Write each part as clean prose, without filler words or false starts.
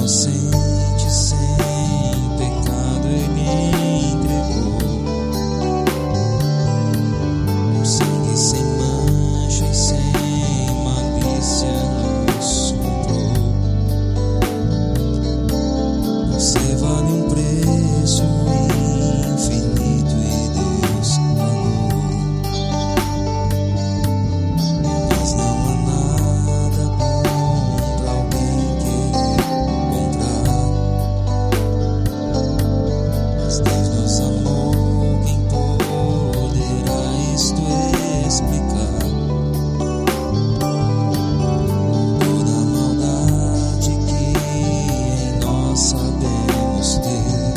inocente, sem pecado Ele entregou. Um sangue sem mancha e sem malícia nos comprou. Você vale um preço infinito e Deus pagou. Mas não há nada bom pra alguém querer comprar. Mas Deus nos amou, quem poderá isto explicar? Toda a maldade que em nós sabemos ter,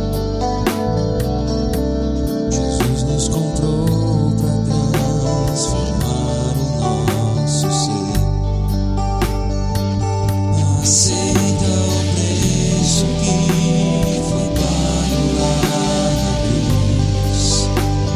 Jesus nos comprou pra transformar o nosso ser. Aceita o preço que foi pago lá na cruz.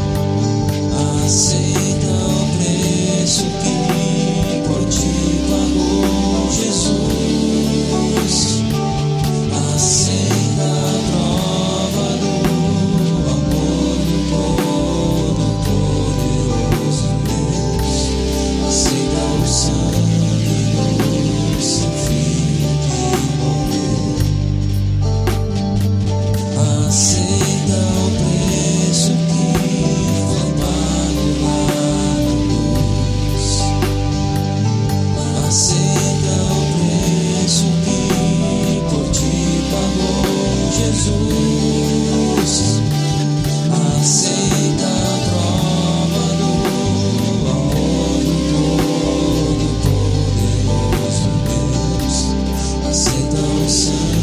Aceita o preço que por ti pagou Jesus. Aceita a prova do amor do Todo-Poderoso Deus. Aceita o sangue do seu Filho que morreu. Aceita o preço que foi pago lá na cruz. Aceita o preço que por ti pagou Jesus. Aceita a prova do amor do Todo-Poderoso Deus. Aceita o sangue